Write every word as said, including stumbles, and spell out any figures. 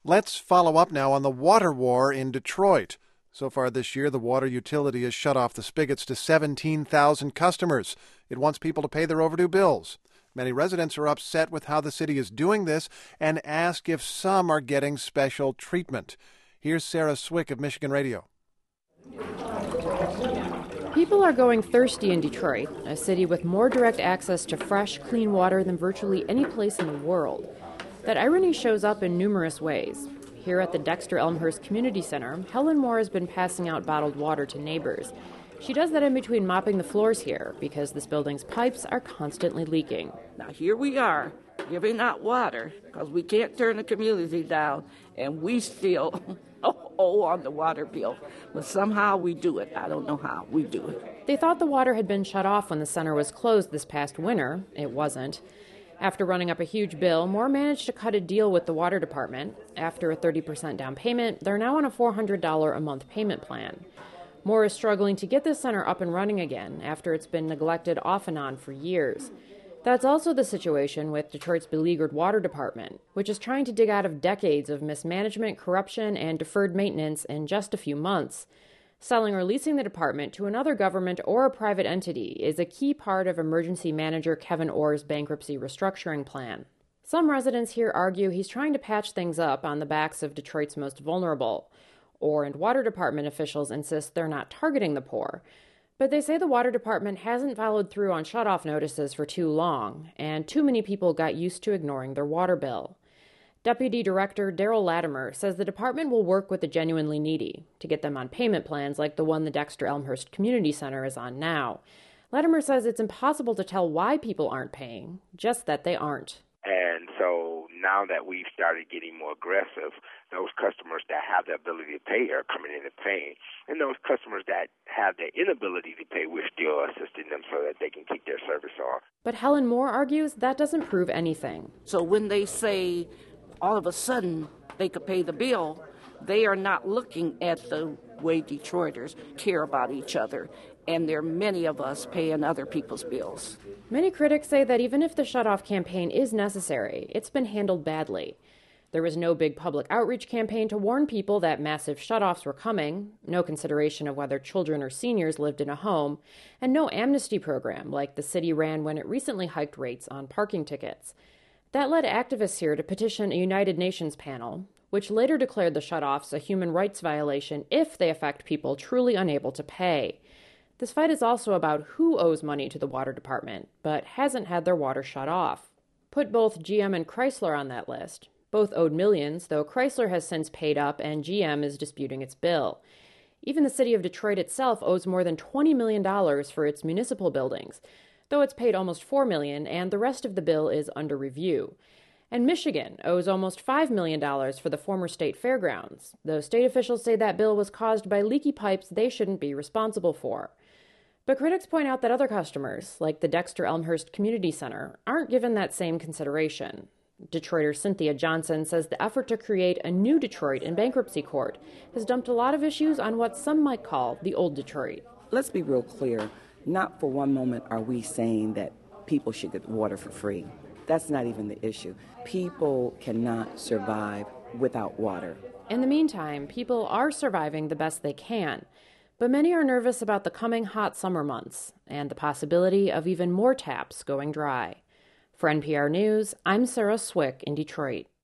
Let's follow up now on the water war in Detroit. So far this year, the water utility has shut off the spigots to seventeen thousand customers. It wants people to pay their overdue bills. Many residents are upset with how the city is doing this and ask if some are getting special treatment. Here's Sarah Swick of Michigan Radio. People are going thirsty in Detroit, a city with more direct access to fresh, clean water than virtually any place in the world. That irony shows up in numerous ways. Here at the Dexter Elmhurst Community Center, Helen Moore has been passing out bottled water to neighbors. She does that in between mopping the floors here because this building's pipes are constantly leaking. Now here we are, giving out water because we can't turn the community down, and we still owe on the water bill. But somehow we do it. I don't know how we do it. They thought the water had been shut off when the center was closed this past winter. It wasn't. After running up a huge bill, Moore managed to cut a deal with the water department. After a thirty percent down payment, they're now on a four hundred dollars a month payment plan. Moore is struggling to get this center up and running again after it's been neglected off and on for years. That's also the situation with Detroit's beleaguered water department, which is trying to dig out of decades of mismanagement, corruption, and deferred maintenance in just a few months. Selling or leasing the department to another government or a private entity is a key part of emergency manager Kevin Orr's bankruptcy restructuring plan. Some residents here argue he's trying to patch things up on the backs of Detroit's most vulnerable. Orr and water department officials insist they're not targeting the poor. But they say the water department hasn't followed through on shutoff notices for too long, and too many people got used to ignoring their water bill. Deputy Director Daryl Latimer says the department will work with the genuinely needy to get them on payment plans like the one the Dexter Elmhurst Community Center is on now. Latimer says it's impossible to tell why people aren't paying, just that they aren't. And so now that we've started getting more aggressive, those customers that have the ability to pay are coming in and paying. And those customers that have the inability to pay, we're still assisting them so that they can keep their service on. But Helen Moore argues that doesn't prove anything. So when they say all of a sudden they could pay the bill, they are not looking at the way Detroiters care about each other. And there are many of us paying other people's bills. Many critics say that even if the shutoff campaign is necessary, it's been handled badly. There was no big public outreach campaign to warn people that massive shutoffs were coming, no consideration of whether children or seniors lived in a home, and no amnesty program like the city ran when it recently hiked rates on parking tickets. That led activists here to petition a United Nations panel, which later declared the shutoffs a human rights violation if they affect people truly unable to pay. This fight is also about who owes money to the water department, but hasn't had their water shut off. Put both G M and Chrysler on that list. Both owed millions, though Chrysler has since paid up and G M is disputing its bill. Even the city of Detroit itself owes more than twenty million dollars for its municipal buildings, though it's paid almost four million dollars and the rest of the bill is under review. And Michigan owes almost five million dollars for the former state fairgrounds, though state officials say that bill was caused by leaky pipes they shouldn't be responsible for. But critics point out that other customers, like the Dexter Elmhurst Community Center, aren't given that same consideration. Detroiter Cynthia Johnson says the effort to create a new Detroit in bankruptcy court has dumped a lot of issues on what some might call the old Detroit. Let's be real clear. Not for one moment are we saying that people should get water for free. That's not even the issue. People cannot survive without water. In the meantime, people are surviving the best they can. But many are nervous about the coming hot summer months and the possibility of even more taps going dry. For N P R News, I'm Sarah Swick in Detroit.